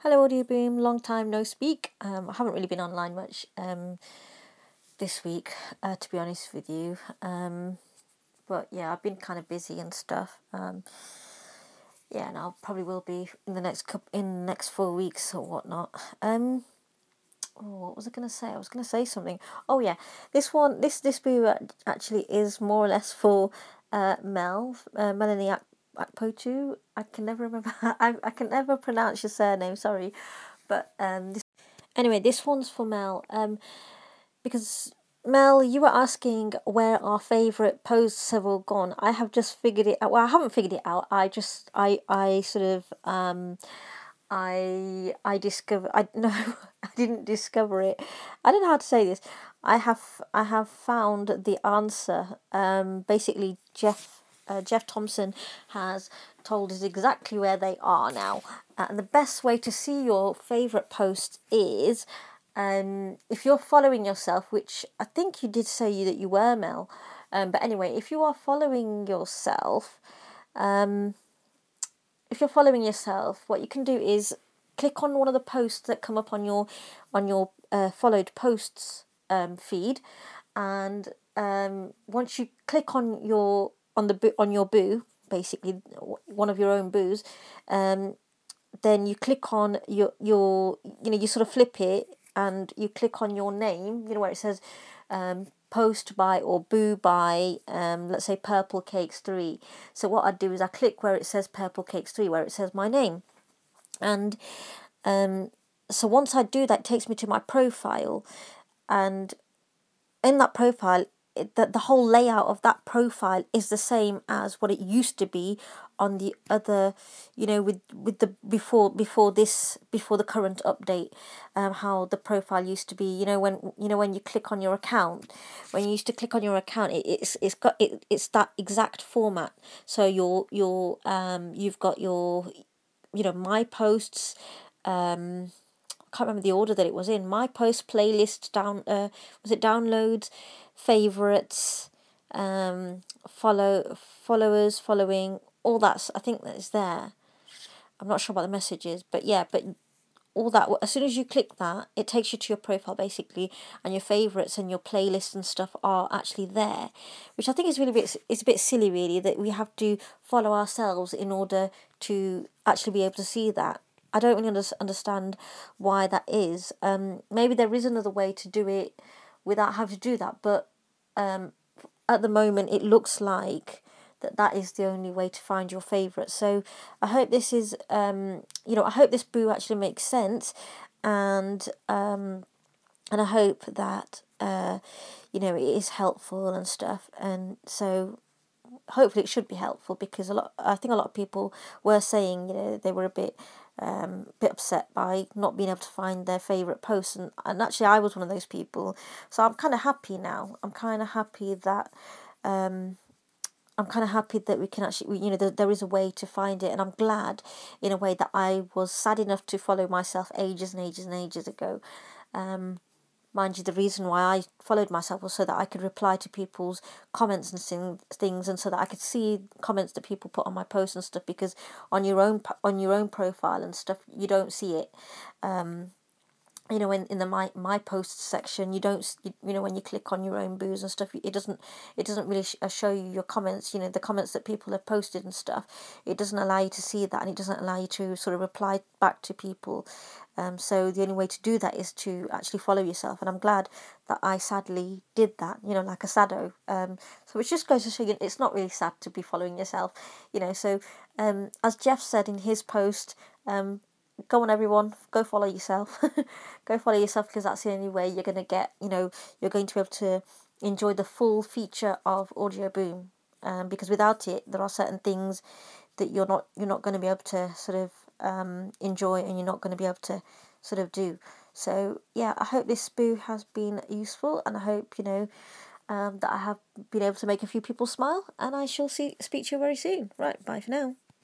Hello, Audio Boom. Long time no speak. I haven't really been online much this week, to be honest with you. But yeah, I've been kind of busy and stuff. Yeah, and I'll probably will be in the next 4 weeks or whatnot. What was I going to say? I was going to say something. Oh yeah, this boo actually is more or less for Melanie Akpotu. I can never remember. I can never pronounce your surname. Sorry, but anyway, this one's for Mel. Because Mel, you were asking where our favourite posts have all gone. I have just figured it out. Well, I haven't figured it out. I sort of I discover I no I didn't discover it. I don't know how to say this. I have found the answer. Basically, Jeff Thompson has told us exactly where they are now, and the best way to see your favourite post is, if you're following yourself, which I think you did say that you were, Mel. But anyway, if you are following yourself, what you can do is click on one of the posts that come up on your followed posts feed, and once you click on your boo, basically one of your own boos, then you click on your you sort of flip it and you click on your name, where it says post by or boo by, let's say Purple Cakes 3. So what I do is I click where it says Purple Cakes 3, where it says my name, and so once I do that, it takes me to my profile, and in that profile, the whole layout of that profile is the same as what it used to be on the other, with the before the current update. How the profile used to be, when you click on your account, when you used to click on your account, it's that exact format. So you've got your, my posts. I can't remember the order that it was in. My post playlist was it downloads, favorites, followers, following, all that. I think that is there. I'm not sure about the messages, but yeah, but all that. As soon as you click that, it takes you to your profile basically, and your favorites and your playlists and stuff are actually there, which I think is it's a bit silly really that we have to follow ourselves in order to actually be able to see that. I don't really understand why that is. Maybe there is another way to do it without having to do that, but at the moment it looks like that is the only way to find your favourite. So I hope this is, I hope this boo actually makes sense, and I hope that it is helpful and stuff. And so hopefully it should be helpful, because I think a lot of people were saying, they were a bit upset by not being able to find their favourite posts, and actually I was one of those people. So I'm kind of happy now. I'm kind of happy that we can actually, there is a way to find it, and I'm glad in a way that I was sad enough to follow myself ages and ages and ages ago. Mind you, the reason why I followed myself was so that I could reply to people's comments and things, and so that I could see comments that people put on my posts and stuff. Because on your own profile and stuff, you don't see it. In the my posts section, you don't, when you click on your own boos and stuff, it doesn't really show you your comments, the comments that people have posted and stuff. It doesn't allow you to see that, and it doesn't allow you to sort of reply back to people. So the only way to do that is to actually follow yourself, and I'm glad that I sadly did that, like a saddo. So it just goes to show you it's not really sad to be following yourself, So as Jeff said in his post, go on everyone, go follow yourself. Go follow yourself, because that's the only way you're going to get, you're going to be able to enjoy the full feature of Audio Boom. Because without it, there are certain things that you're not going to be able to sort of enjoy, and you're not going to be able to sort of do. So yeah, I hope this boo has been useful, and I hope that I have been able to make a few people smile, and I shall speak to you very soon. Right, bye for now.